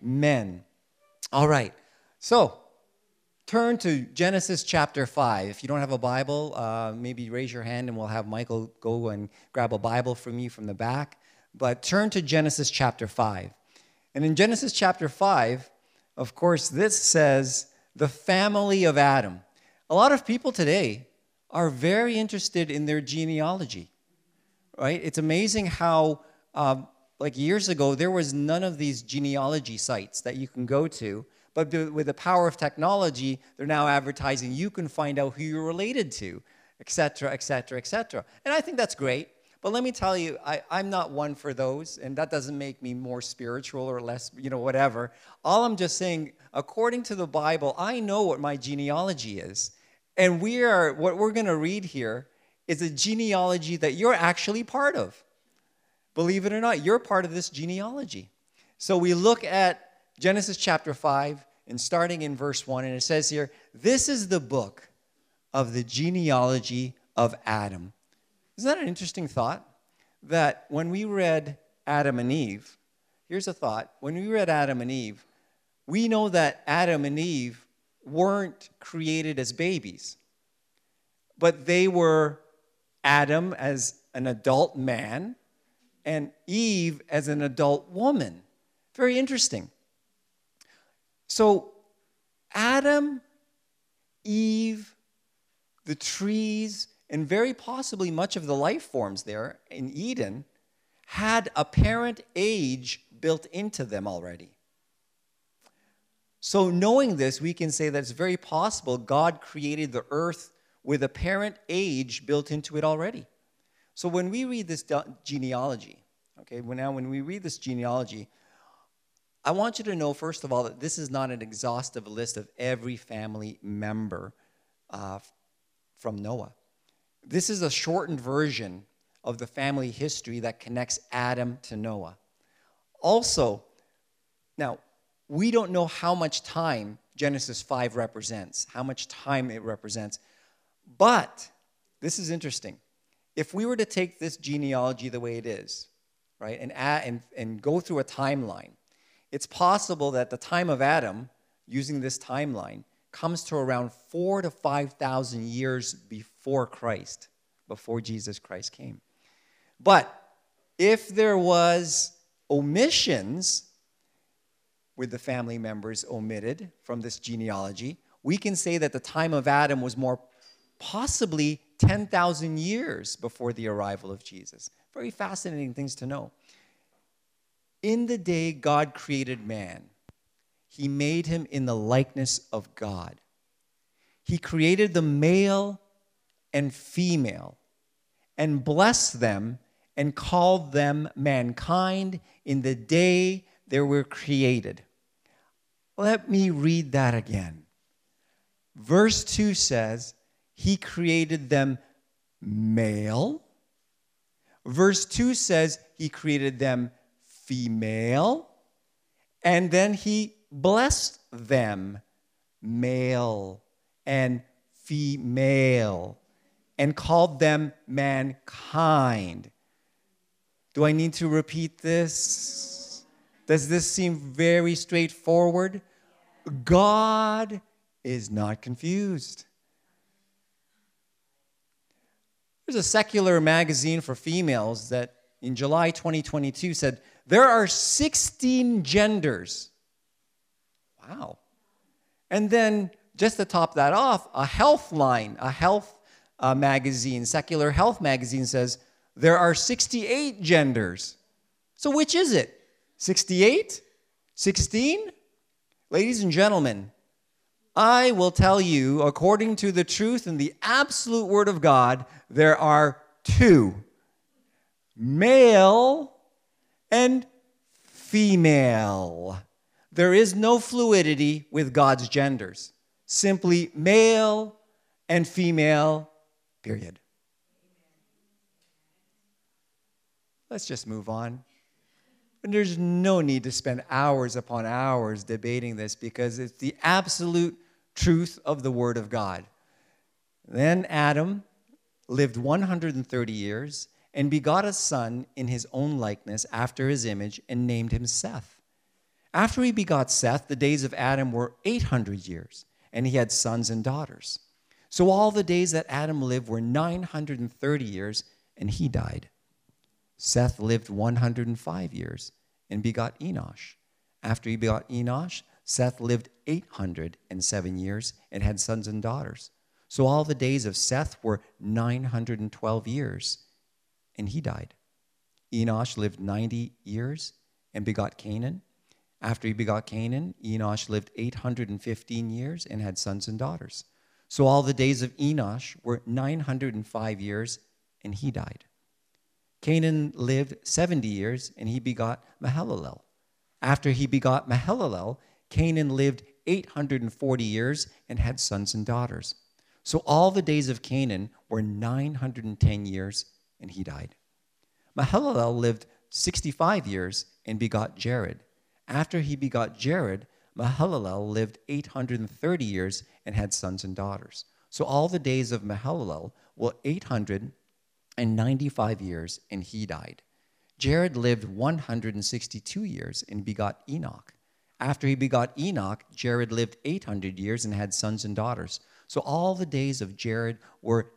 Amen. All right. So, turn to Genesis chapter 5. If you don't have a Bible, maybe raise your hand and we'll have Michael go and grab a Bible from you from the back. But turn to Genesis chapter 5. And in Genesis chapter 5, of course, this says the family of Adam. A lot of people today are very interested in their genealogy, right? It's amazing how, like years ago, there was none of these genealogy sites that you can go to. But with the power of technology, they're now advertising you can find out who you're related to, et cetera, et cetera, et cetera. And I think that's great. But let me tell you, I'm not one for those, and that doesn't make me more spiritual or less, whatever. All I'm just saying, according to the Bible, I know what my genealogy is. And what we're going to read here is a genealogy that you're actually part of. Believe it or not, you're part of this genealogy. So we look at Genesis chapter 5, and starting in verse 1, and it says here, this is the book of the genealogy of Adam. Isn't that an interesting thought? That when we read Adam and Eve, here's a thought. When we read Adam and Eve, we know that Adam and Eve weren't created as babies, but they were Adam as an adult man and Eve as an adult woman. Very interesting. So Adam, Eve, the trees, and very possibly much of the life forms there in Eden had a parent age built into them already. So knowing this, we can say that it's very possible God created the earth with a parent age built into it already. So when we read this genealogy, when we read this genealogy, I want you to know, first of all, that this is not an exhaustive list of every family member from Noah. This is a shortened version of the family history that connects Adam to Noah. Also, now, we don't know how much time Genesis 5 represents, how much time it represents. But, this is interesting. If we were to take this genealogy the way it is, right, and go through a timeline, it's possible that the time of Adam, using this timeline, comes to around 4,000 to 5,000 years before Christ, before Jesus Christ came. But if there was omissions with the family members omitted from this genealogy, we can say that the time of Adam was more possibly 10,000 years before the arrival of Jesus. Very fascinating things to know. In the day God created man, He made him in the likeness of God. He created the male and female and blessed them and called them mankind in the day they were created. Let me read that again. Verse 2 says, He created them male. Verse 2 says, He created them female. And then He blessed them, male and female, and called them mankind. Do I need to repeat this? Does this seem very straightforward? God is not confused. There's a secular magazine for females that in July 2022 said, there are 16 genders. Wow. And then, just to top that off, a health magazine, secular health magazine says, there are 68 genders. So which is it? 68? 16? Ladies and gentlemen, I will tell you, according to the truth and the absolute word of God, there are 2. Male and female. There is no fluidity with God's genders. Simply male and female, period. Let's just move on. And there's no need to spend hours upon hours debating this because it's the absolute truth of the Word of God. Then Adam lived 130 years and begot a son in his own likeness after his image and named him Seth. After he begot Seth, the days of Adam were 800 years, and he had sons and daughters. So all the days that Adam lived were 930 years, and he died. Seth lived 105 years and begot Enosh. After he begot Enosh, Seth lived 807 years and had sons and daughters. So all the days of Seth were 912 years, and he died. Enosh lived 90 years and begot Canaan. After he begot Canaan, Enosh lived 815 years and had sons and daughters. So all the days of Enosh were 905 years, and he died. Canaan lived 70 years, and he begot Mahalalel. After he begot Mahalalel, Canaan lived 840 years and had sons and daughters. So all the days of Canaan were 910 years, and he died. Mahalalel lived 65 years and begot Jared. After he begot Jared, Mahalalel lived 830 years and had sons and daughters. So all the days of Mahalalel were 895 years, and he died. Jared lived 162 years and begot Enoch. After he begot Enoch, Jared lived 800 years and had sons and daughters. So all the days of Jared were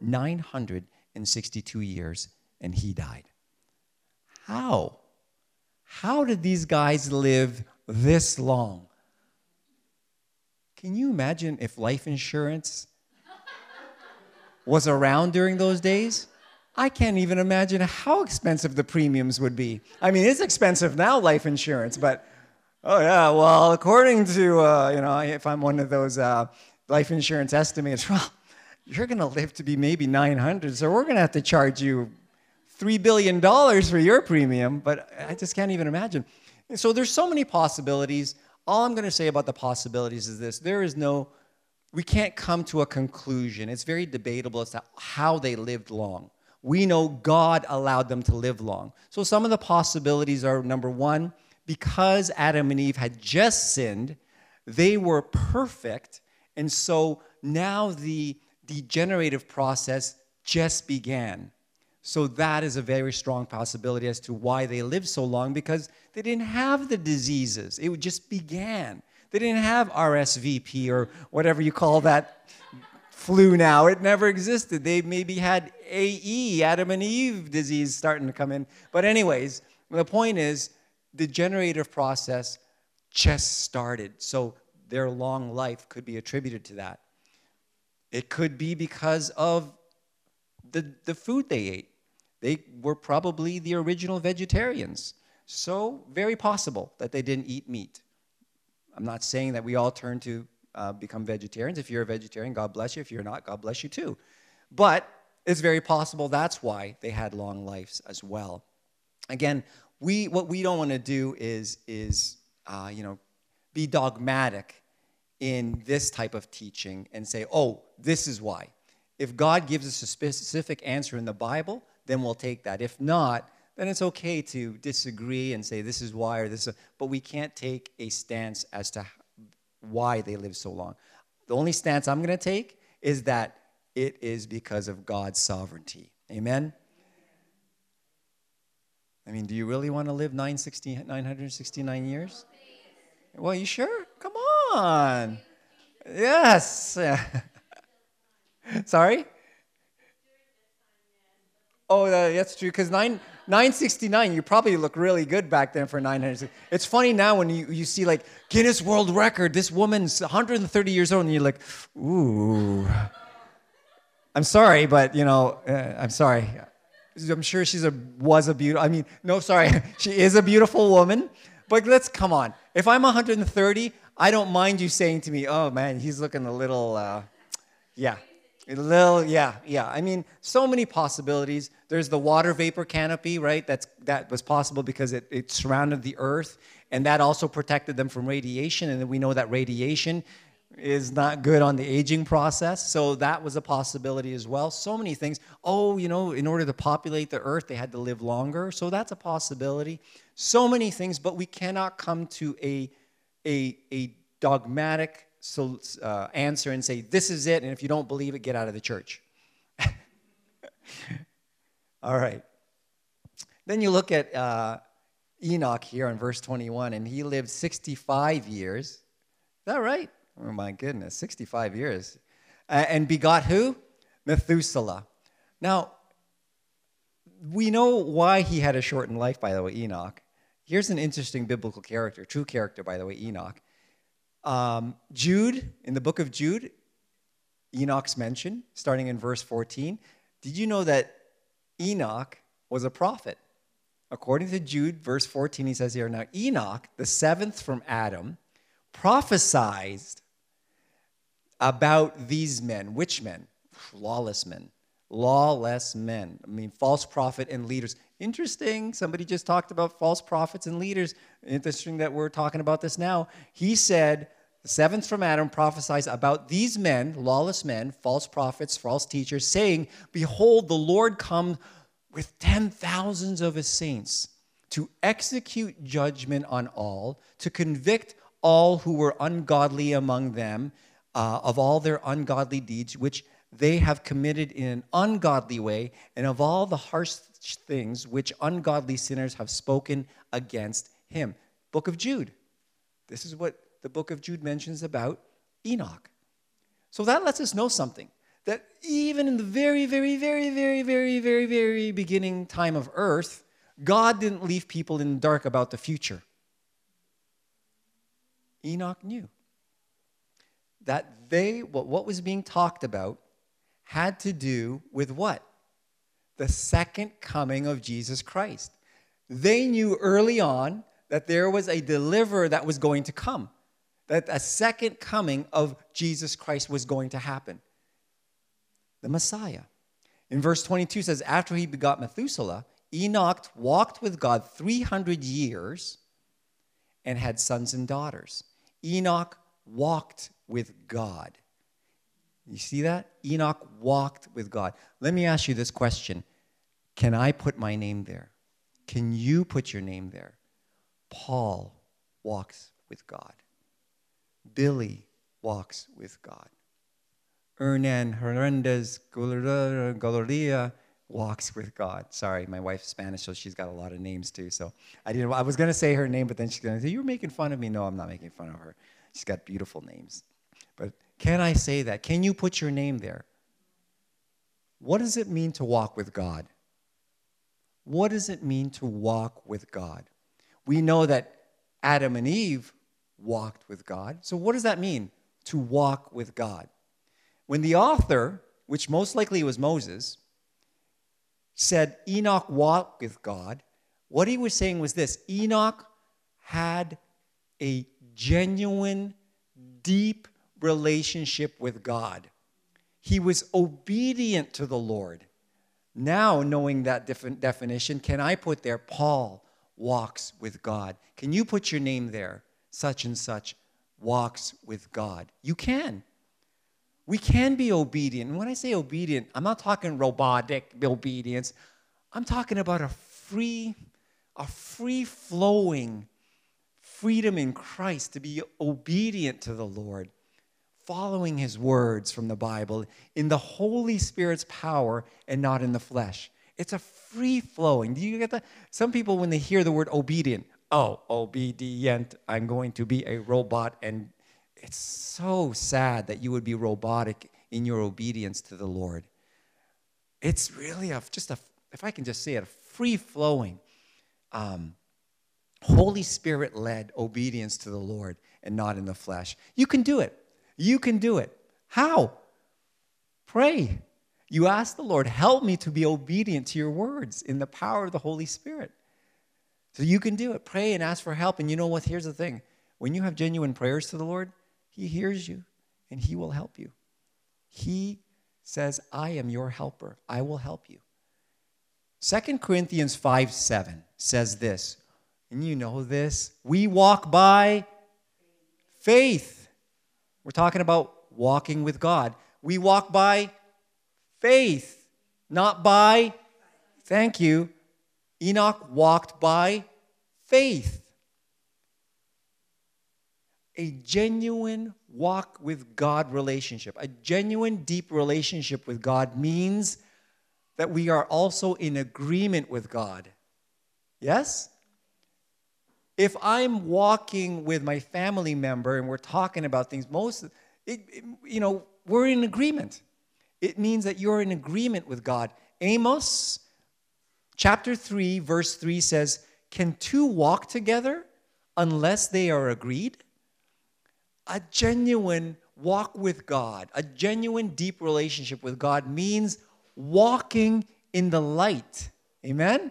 962 years, and he died. How? How did these guys live this long? Can you imagine if life insurance was around during those days? I can't even imagine how expensive the premiums would be. I mean, it's expensive now, life insurance, but, oh yeah, well, according to, if I'm one of those life insurance estimators, well, you're going to live to be maybe 900, so we're going to have to charge you $3 billion for your premium, but I just can't even imagine. So there's so many possibilities. All I'm going to say about the possibilities is this. We can't come to a conclusion. It's very debatable as to how they lived long. We know God allowed them to live long. So some of the possibilities are, number one, because Adam and Eve had just sinned, they were perfect, and so now the degenerative process just began. So that is a very strong possibility as to why they lived so long, because they didn't have the diseases. It just began. They didn't have RSVP or whatever you call that flu now. It never existed. They maybe had AE, Adam and Eve disease starting to come in. But anyways, the point is the degenerative process just started. So their long life could be attributed to that. It could be because of the food they ate. They were probably the original vegetarians. So very possible that they didn't eat meat. I'm not saying that we all turn to become vegetarians. If you're a vegetarian, God bless you. If you're not, God bless you too. But it's very possible that's why they had long lives as well. Again, what we don't want to do is be dogmatic in this type of teaching and say, oh, this is why. If God gives us a specific answer in the Bible, then we'll take that. If not, then it's okay to disagree and say this is why or this is, but we can't take a stance as to why they live so long. The only stance I'm going to take is that it is because of God's sovereignty. Amen? I mean, do you really want to live 969 years? Well, you sure? Come on. Yes. Sorry? Oh, that's true, because 969, you probably look really good back then for 900. It's funny now when you see, like, Guinness World Record, this woman's 130 years old, and you're like, ooh. I'm sorry, but, I'm sorry. I'm sure she was a beautiful, she is a beautiful woman, but come on. If I'm 130, I don't mind you saying to me, oh, man, he's looking a little, yeah. I mean, so many possibilities. There's the water vapor canopy, right? That was possible because it surrounded the earth, and that also protected them from radiation. And we know that radiation is not good on the aging process, so that was a possibility as well. So many things. Oh, in order to populate the earth, they had to live longer, so that's a possibility. So many things, but we cannot come to a dogmatic answer and say, this is it, and if you don't believe it, get out of the church. All right. Then you look at, Enoch here in verse 21, and he lived 65 years. Is that right? Oh my goodness, 65 years. And begot who? Methuselah. Now, we know why he had a shortened life, by the way, Enoch. Here's an interesting biblical character, true character, by the way, Enoch. Jude, in the book of Jude, Enoch's mentioned, starting in verse 14. Did you know that Enoch was a prophet? According to Jude, verse 14, he says here, now Enoch, the seventh from Adam, prophesied about these men. Which men? Lawless men. Lawless men. I mean, false prophet and leaders. Interesting. Somebody just talked about false prophets and leaders. Interesting that we're talking about this now. He said, the seventh from Adam prophesies about these men, lawless men, false prophets, false teachers, saying, behold, the Lord comes with 10,000s of his saints to execute judgment on all, to convict all who were ungodly among them of all their ungodly deeds, which they have committed in an ungodly way, and of all the harsh things which ungodly sinners have spoken against him. Book of Jude. This is what the book of Jude mentions about Enoch. So that lets us know something, that even in the very, very, very, very, very, very, very beginning time of earth, God didn't leave people in the dark about the future. Enoch knew that what was being talked about had to do with what? The second coming of Jesus Christ. They knew early on that there was a deliverer that was going to come, that a second coming of Jesus Christ was going to happen. The Messiah. In verse 22 says, after he begot Methuselah, Enoch walked with God 300 years and had sons and daughters. Enoch walked with God. You see that? Enoch walked with God. Let me ask you this question. Can I put my name there? Can you put your name there? Paul walks with God. Billy walks with God. Hernan Hernandez Galoria walks with God. Sorry, my wife's Spanish, so she's got a lot of names too. So I was going to say her name, but then she's going to say, you're making fun of me. No, I'm not making fun of her. She's got beautiful names. But can I say that? Can you put your name there? What does it mean to walk with God? What does it mean to walk with God? We know that Adam and Eve walked with God. So what does that mean, to walk with God? When the author, which most likely was Moses, said Enoch walked with God, what he was saying was this: Enoch had a genuine, deep relationship with God. He was obedient to the Lord. Now, knowing that different definition, can I put there, Paul walks with God? Can you put your name there? Such and such walks with God. You can. We can be obedient. And when I say obedient, I'm not talking robotic obedience. I'm talking about a free-flowing freedom in Christ to be obedient to the Lord, following his words from the Bible in the Holy Spirit's power and not in the flesh. It's a free-flowing. Do you get that? Some people, when they hear the word obedient, oh, obedient, I'm going to be a robot. And it's so sad that you would be robotic in your obedience to the Lord. It's really if I can just say it, a free-flowing, Holy Spirit-led obedience to the Lord and not in the flesh. You can do it. You can do it. How? Pray. You ask the Lord, help me to be obedient to your words in the power of the Holy Spirit. So you can do it. Pray and ask for help. And you know what? Here's the thing. When you have genuine prayers to the Lord, he hears you and he will help you. He says, I am your helper. I will help you. 2 Corinthians 5:7 says this, and you know this. We walk by faith. We're talking about walking with God. We walk by faith, not by, thank you. Enoch walked by faith. A genuine walk with God relationship, a genuine deep relationship with God means that we are also in agreement with God. Yes? If I'm walking with my family member and we're talking about things, we're in agreement. It means that you're in agreement with God. Amos chapter 3, verse 3 says, can two walk together unless they are agreed? A genuine walk with God, a genuine deep relationship with God means walking in the light. Amen?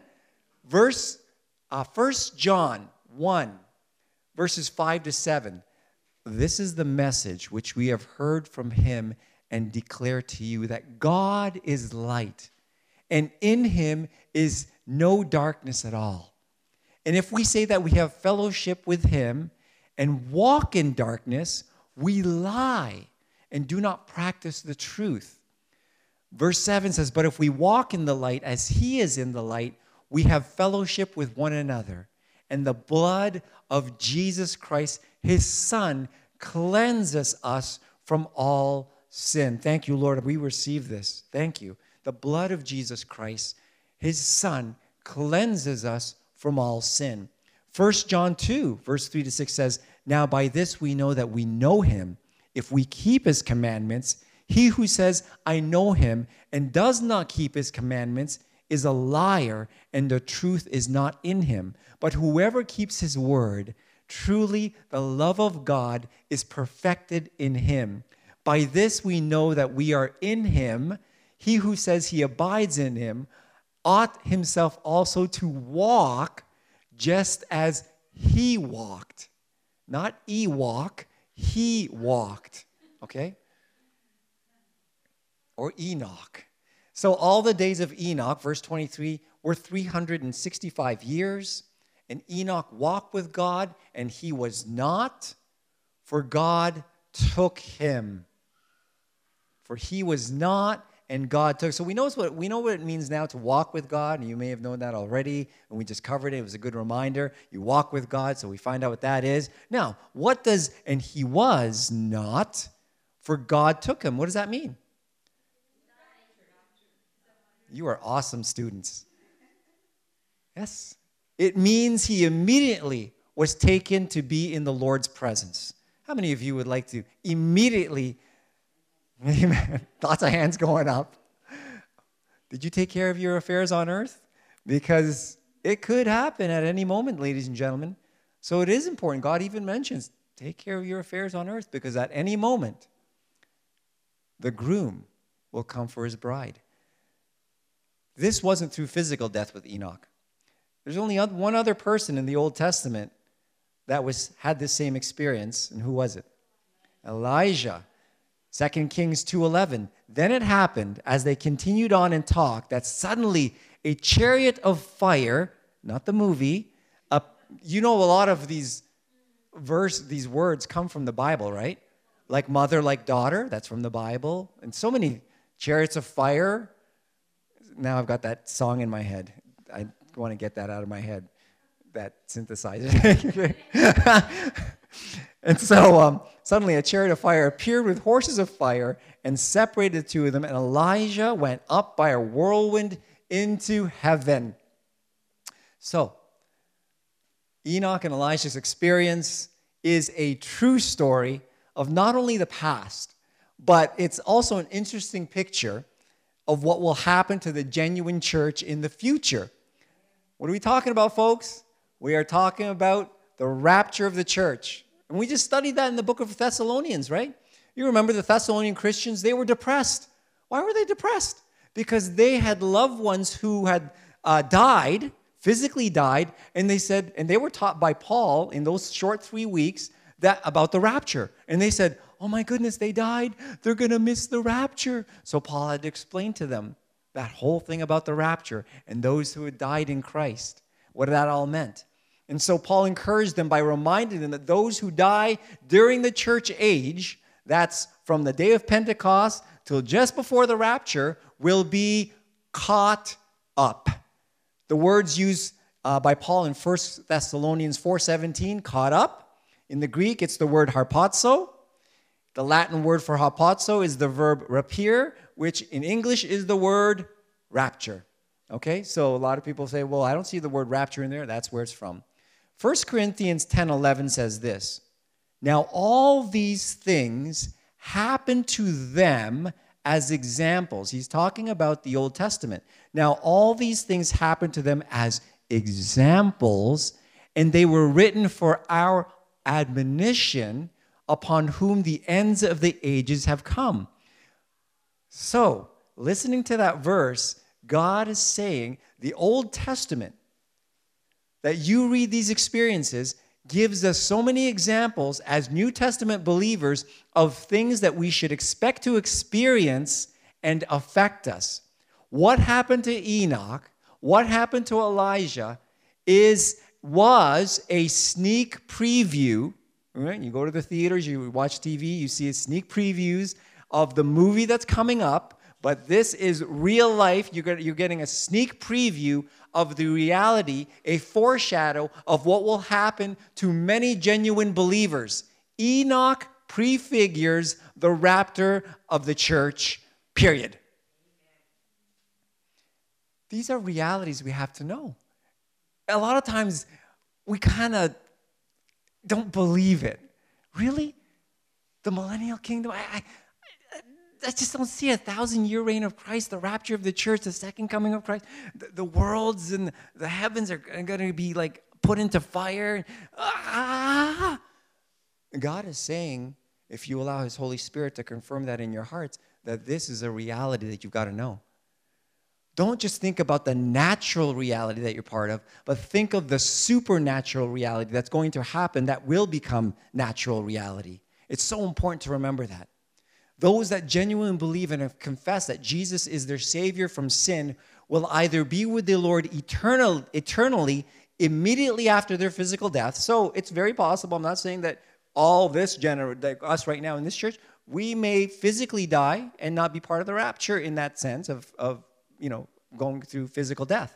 1 John 1, verses 5 to 7. This is the message which we have heard from him and declare to you, that God is light, and in him is no darkness at all. And if we say that we have fellowship with him and walk in darkness, we lie and do not practice the truth. Verse 7 says, but if we walk in the light as he is in the light, we have fellowship with one another. And the blood of Jesus Christ, his Son, cleanses us from all sin. Thank you, Lord. We receive this. Thank you. The blood of Jesus Christ, his Son, cleanses us from all sin. 1 John 2, verse 3 to 6 says, now by this we know that we know him, if we keep his commandments. He who says, I know him, and does not keep his commandments is a liar, and the truth is not in him. But whoever keeps his word, truly the love of God is perfected in him. By this we know that we are in him. He who says he abides in him ought himself also to walk just as he walked. Not Ewok, he walked. Okay? Or Enoch. So all the days of Enoch, verse 23, were 365 years. And Enoch walked with God, and he was not, for God took him. For he was not, and God took. So we know what it means now to walk with God, and you may have known that already, and we just covered it. It was a good reminder. You walk with God, so we find out what that is. Now, what does, and he was not, for God took him. What does that mean? You are awesome students. Yes. It means he immediately was taken to be in the Lord's presence. How many of you would like to immediately, amen, lots of hands going up. Did you take care of your affairs on earth? Because it could happen at any moment, ladies and gentlemen. So it is important. God even mentions, take care of your affairs on earth, because at any moment, the groom will come for his bride. This wasn't through physical death with Enoch. There's only one other person in the Old Testament that had this same experience, and who was it? Elijah. 2 Kings 2:11. Then it happened, as they continued on and talked, that suddenly a chariot of fire, not the movie, you know a lot of these words come from the Bible, right? Like mother, like daughter, that's from the Bible. And so many chariots of fire. Now I've got that song in my head. I want to get that out of my head, that synthesizer. And so suddenly a chariot of fire appeared with horses of fire and separated the two of them, and Elijah went up by a whirlwind into heaven. So Enoch and Elijah's experience is a true story of not only the past, but it's also an interesting picture of what will happen to the genuine church in the future. What are we talking about, folks? We are talking about the rapture of the church. And we just studied that in the book of Thessalonians, right? You remember the Thessalonian Christians, they were depressed. Why were they depressed? Because they had loved ones who had died, physically died, and they said, and they were taught by Paul in those short 3 weeks about the rapture. And they said, oh my goodness, they died. They're going to miss the rapture. So Paul had to explain to them that whole thing about the rapture and those who had died in Christ, what that all meant. And so Paul encouraged them by reminding them that those who die during the church age, that's from the day of Pentecost till just before the rapture, will be caught up. The words used by Paul in 1 Thessalonians 4:17, caught up. In the Greek, it's the word harpazo. The Latin word for harpazo is the verb rapere, which in English is the word rapture. Okay, so a lot of people say, well, I don't see the word rapture in there. That's where it's from. 1 Corinthians 10:11 says this, "Now all these things happen to them as examples." He's talking about the Old Testament. Now all these things happen to them as examples, and they were written for our admonition, upon whom the ends of the ages have come. So, listening to that verse, God is saying the Old Testament, that you read these experiences, gives us so many examples as New Testament believers of things that we should expect to experience and affect us. What happened to Enoch, what happened to Elijah was a sneak preview. Right? You go to the theaters, you watch TV, you see sneak previews of the movie that's coming up, but this is real life. You're getting a sneak preview of the reality, a foreshadow of what will happen to many genuine believers. Enoch prefigures the rapture of the church, period. These are realities we have to know. A lot of times, we kind of don't believe it. Really? The millennial kingdom? I just don't see a 1,000-year reign of Christ, the rapture of the church, the second coming of Christ. The worlds and the heavens are going to be like put into fire. God is saying, if you allow his Holy Spirit to confirm that in your hearts, that this is a reality that you've got to know. Don't just think about the natural reality that you're part of, but think of the supernatural reality that's going to happen that will become natural reality. It's so important to remember that. Those that genuinely believe and have confessed that Jesus is their Savior from sin will either be with the Lord eternally, immediately after their physical death. So it's very possible, I'm not saying that all this like us right now in this church, we may physically die and not be part of the rapture in that sense of going through physical death.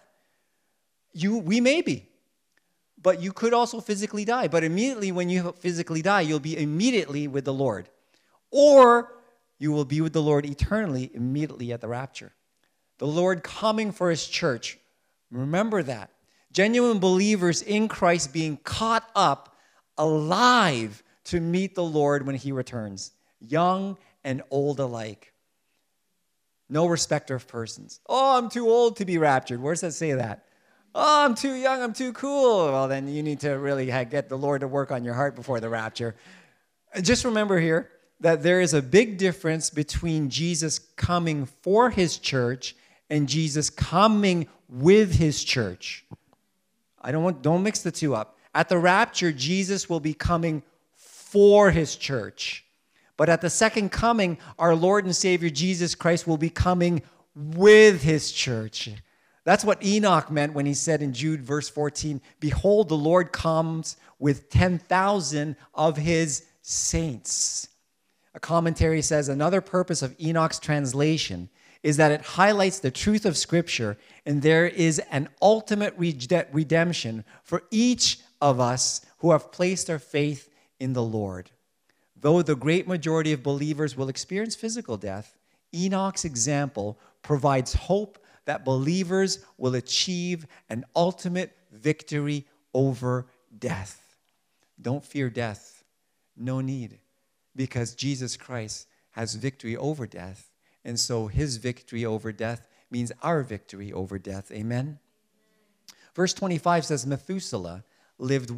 We may be, but you could also physically die. But immediately when you physically die, you'll be immediately with the Lord. Or you will be with the Lord eternally immediately at the rapture. The Lord coming for his church. Remember that. Genuine believers in Christ being caught up, alive to meet the Lord when he returns. Young and old alike. No respecter of persons. Oh, I'm too old to be raptured. Where does that say that? Oh, I'm too young, I'm too cool. Well, then you need to really get the Lord to work on your heart before the rapture. Just remember here that there is a big difference between Jesus coming for his church and Jesus coming with his church. Don't mix the two up. At the rapture, Jesus will be coming for his church. But at the second coming, our Lord and Savior Jesus Christ will be coming with his church. That's what Enoch meant when he said in Jude verse 14, "Behold, the Lord comes with 10,000 of his saints." A commentary says another purpose of Enoch's translation is that it highlights the truth of Scripture, and there is an ultimate redemption for each of us who have placed our faith in the Lord. Though the great majority of believers will experience physical death, Enoch's example provides hope that believers will achieve an ultimate victory over death. Don't fear death. No need, because Jesus Christ has victory over death. And so his victory over death means our victory over death. Amen? Verse 25 says, Methuselah lived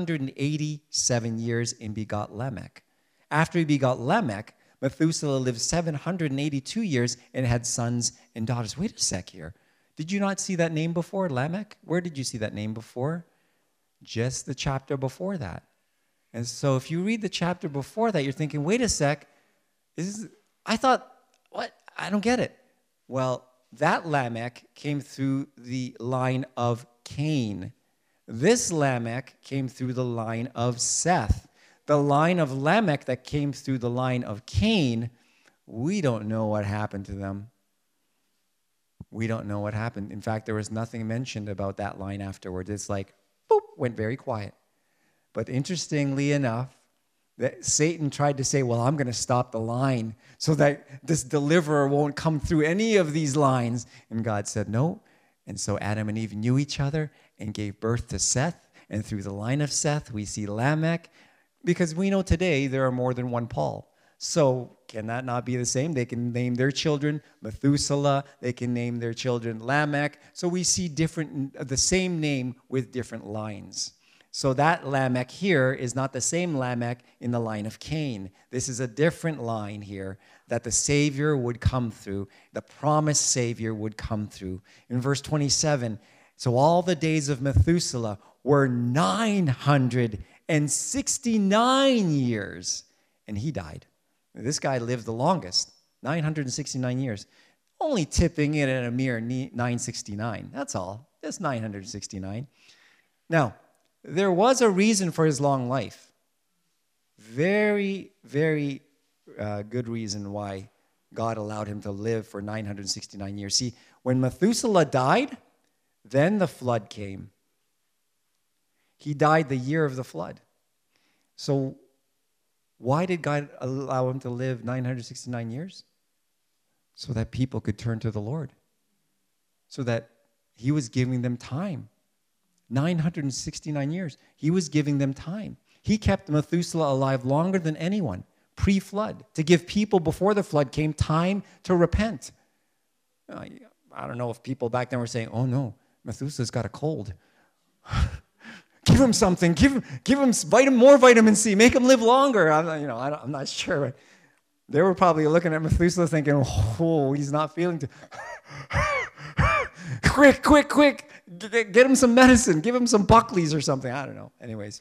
187 years and begot Lamech. After he begot Lamech, Methuselah lived 782 years and had sons and daughters. Wait a sec here. Did you not see that name before, Lamech? Where did you see that name before? Just the chapter before that. And so if you read the chapter before that, you're thinking, wait a sec. I thought, what? I don't get it. Well, that Lamech came through the line of Cain. This Lamech came through the line of Seth. The line of Lamech that came through the line of Cain, we don't know what happened to them. We don't know what happened. In fact, there was nothing mentioned about that line afterwards. It's like, boop, went very quiet. But interestingly enough, that Satan tried to say, well, I'm going to stop the line so that this deliverer won't come through any of these lines. And God said, no. And so Adam and Eve knew each other and gave birth to Seth. And through the line of Seth, we see Lamech, because we know today there are more than one Paul. So can that not be the same? They can name their children Methuselah. They can name their children Lamech. So we see the same name with different lines. So that Lamech here is not the same Lamech in the line of Cain. This is a different line here that the Savior would come through. The promised Savior would come through. In verse 27, so all the days of Methuselah were 969 years, and he died. This guy lived the longest, 969 years. Only tipping it at a mere 969. That's all. Just 969. Now, there was a reason for his long life. Very, very good reason why God allowed him to live for 969 years. See, when Methuselah died, then the flood came. He died the year of the flood. So why did God allow him to live 969 years? So that people could turn to the Lord. So that he was giving them time. 969 years. He was giving them time. He kept Methuselah alive longer than anyone, pre-flood, to give people before the flood came time to repent. I don't know if people back then were saying, oh no, Methuselah's got a cold. Give him something. Give him more vitamin C. Make him live longer. I'm not sure. They were probably looking at Methuselah thinking, oh, he's not feeling too... quick. Get him some medicine. Give him some Buckley's or something. I don't know. Anyways.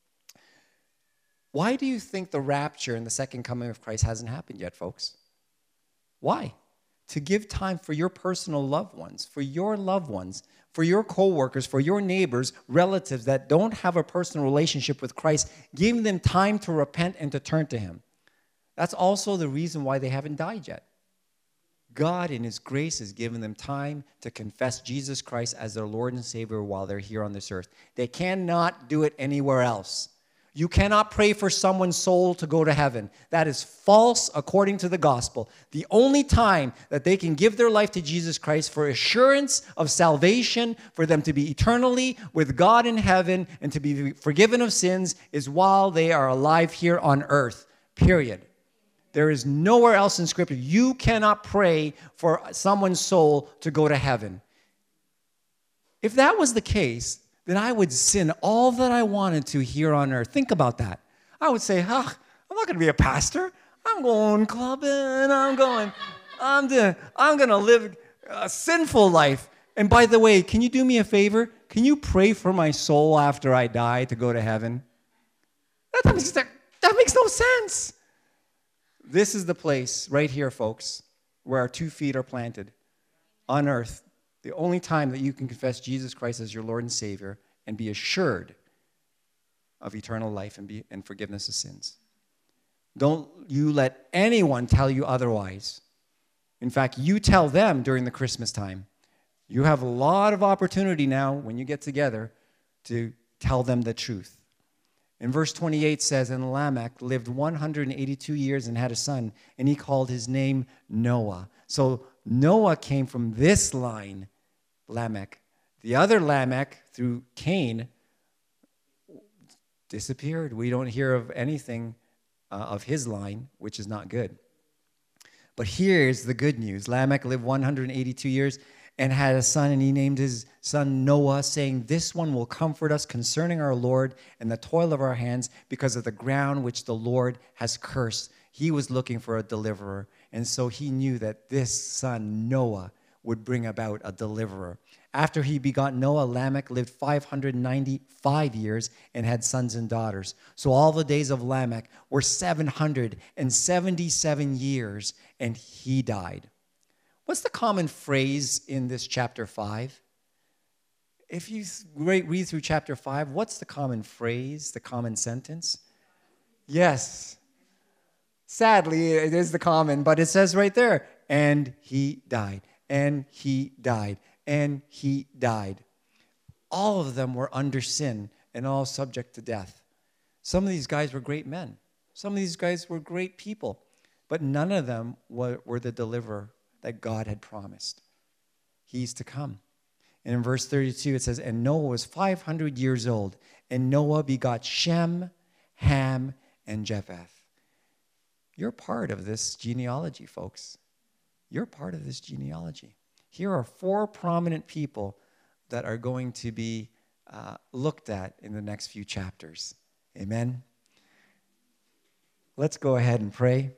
Why do you think the rapture and the second coming of Christ hasn't happened yet, folks? Why? To give time for your personal loved ones, for your co-workers, for your neighbors, relatives that don't have a personal relationship with Christ, giving them time to repent and to turn to him. That's also the reason why they haven't died yet. God, in his grace, has given them time to confess Jesus Christ as their Lord and Savior while they're here on this earth. They cannot do it anywhere else. You cannot pray for someone's soul to go to heaven. That is false according to the gospel. The only time that they can give their life to Jesus Christ for assurance of salvation, for them to be eternally with God in heaven and to be forgiven of sins, is while they are alive here on earth, period. There is nowhere else in Scripture. You cannot pray for someone's soul to go to heaven. If that was the case, then I would sin all that I wanted to here on earth. Think about that. I would say, I'm not going to be a pastor. I'm going clubbing. I'm going to live a sinful life. And by the way, can you do me a favor? Can you pray for my soul after I die to go to heaven? That makes no sense. This is the place right here, folks, where our 2 feet are planted on earth. The only time that you can confess Jesus Christ as your Lord and Savior and be assured of eternal life and forgiveness of sins. Don't you let anyone tell you otherwise. In fact, you tell them during the Christmas time. You have a lot of opportunity now when you get together to tell them the truth. In verse 28 says, and Lamech lived 182 years and had a son, and he called his name Noah. So Noah came from this line, Lamech. The other Lamech, through Cain, disappeared. We don't hear of anything of his line, which is not good. But here's the good news. Lamech lived 182 years and had a son, and he named his son Noah, saying, this one will comfort us concerning our Lord and the toil of our hands because of the ground which the Lord has cursed. He was looking for a deliverer, and so he knew that this son, Noah, would bring about a deliverer. After he begot Noah, Lamech lived 595 years and had sons and daughters. So all the days of Lamech were 777 years, and he died. What's the common phrase in this chapter 5? If you read through chapter 5, what's the common phrase, the common sentence? Yes. Sadly, it is the common, but it says right there, and he died, and he died, and he died. All of them were under sin and all subject to death. Some of these guys were great men. Some of these guys were great people, but none of them were the deliverer that God had promised. He's to come. And in verse 32, it says, and Noah was 500 years old, and Noah begot Shem, Ham, and Japheth. You're part of this genealogy, folks. You're part of this genealogy. Here are 4 prominent people that are going to be looked at in the next few chapters. Amen? Let's go ahead and pray.